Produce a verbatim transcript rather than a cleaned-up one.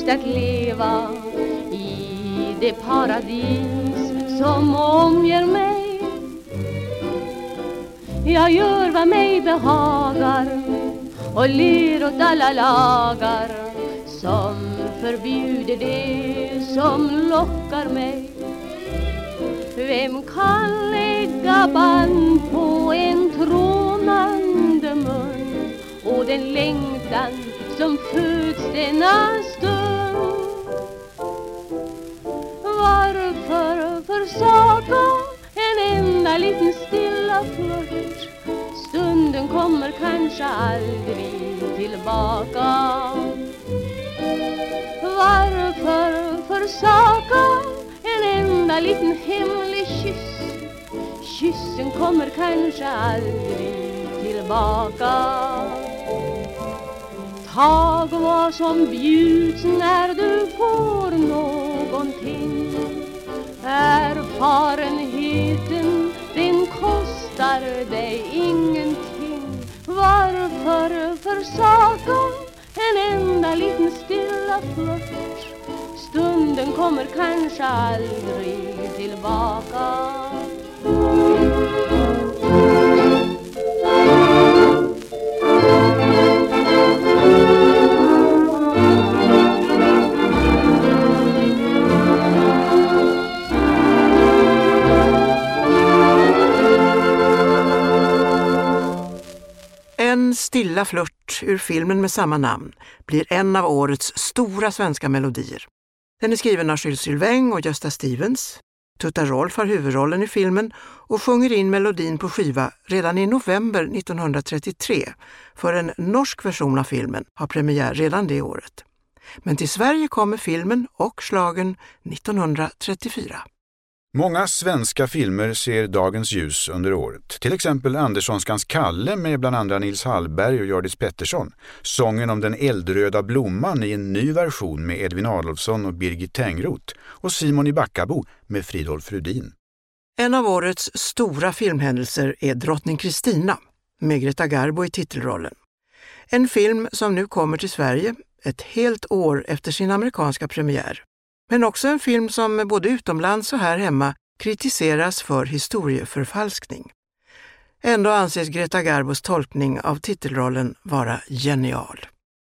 tryggt att leva i det paradis som omger mig. Jag gör vad mig behagar och ler åt alla lagar som förbjuder det som lockar mig. Vem kan lägga band på en trånande mun och den längtan som föds denna stund? Varför försaka en enda liten stilla flört? Stunden kommer kanske aldrig tillbaka. Varför försaka en enda liten hemlig kyss? Kyssen kommer kanske aldrig tillbaka. Tag vad som bjuds när du får någonting. Erfarenheten, den kostar dig ingenting. Varför försaka en enda liten stilla flört? Stunden kommer kanske aldrig tillbaka. En stilla flört ur filmen med samma namn blir en av årets stora svenska melodier. Den är skriven av Jules Sylvain och Gösta Stevens. Tutta Rolf har huvudrollen i filmen och sjunger in melodin på skiva redan i november nittonhundratrettiotre, för en norsk version av filmen har premiär redan det året. Men till Sverige kommer filmen och schlagern nittonhundratrettiofyra. Många svenska filmer ser dagens ljus under året. Till exempel Anderssonskans Kalle med bland andra Nils Hallberg och Hjördis Pettersson. Sången om den eldröda blomman i en ny version med Edvin Adolfsson och Birgit Tengroth. Och Simon i Backabo med Fridolf Rudin. En av årets stora filmhändelser är Drottning Kristina med Greta Garbo i titelrollen. En film som nu kommer till Sverige ett helt år efter sin amerikanska premiär. Men också en film som både utomlands och här hemma kritiseras för historieförfalskning. Ändå anses Greta Garbos tolkning av titelrollen vara genial.